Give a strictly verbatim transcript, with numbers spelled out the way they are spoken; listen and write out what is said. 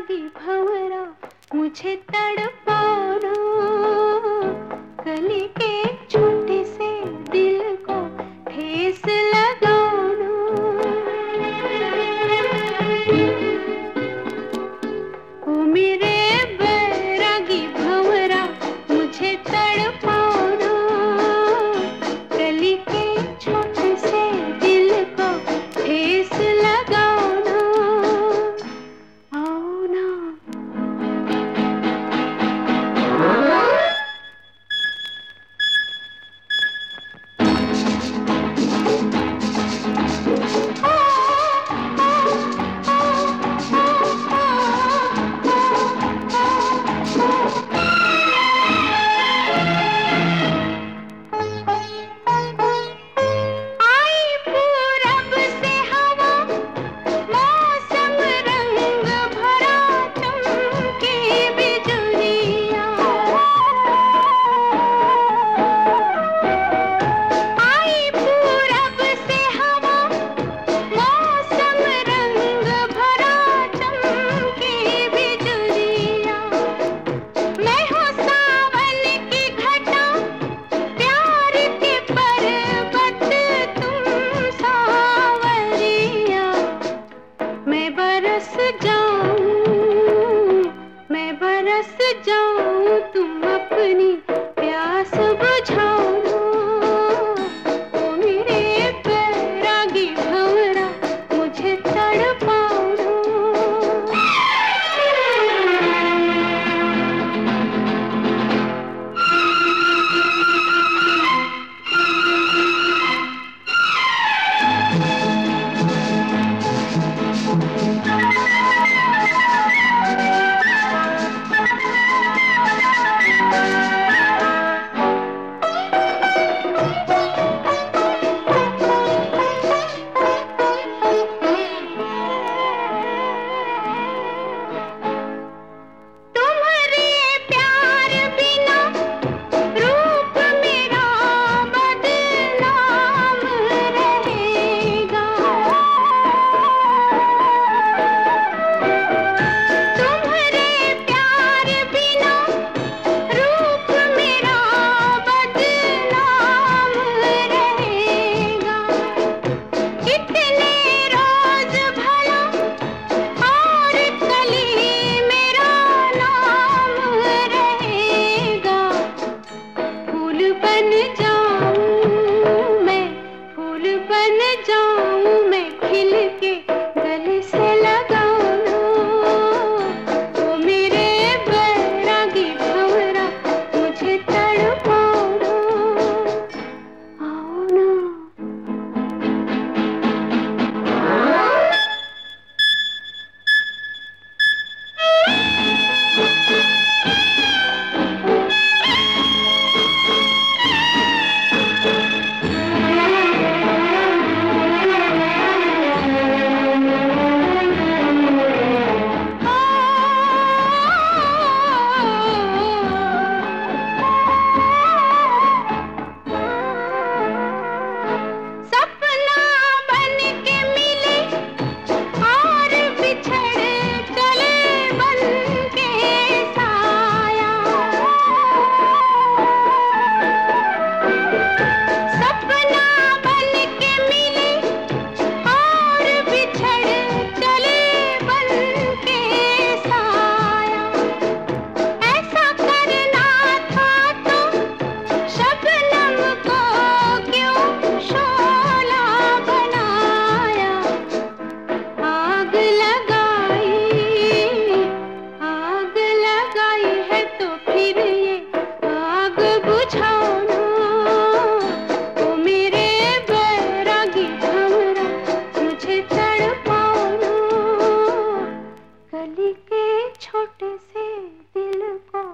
बैरागी भंवरा मुझे तड़पाना, कली के छोटे से दिल को ठेस लगाना। ओ मेरे बैरागी भंवरा मुझे तड़पाना, कली के छोटे से दिल को ठेस लगाना। आओ ना बरस जाऊं, तुम अपनी प्यास बुझाओ। ओ मेरे बैरागी भंवरा मुझे तड़पाओ। बन जाऊं मैं, फूल बन जाऊं मैं, खिल के गले से लगाऊं। ओ मेरे बैरागी भंवरा मुझे तड़पाओ। आओ ना छोटे से दिल को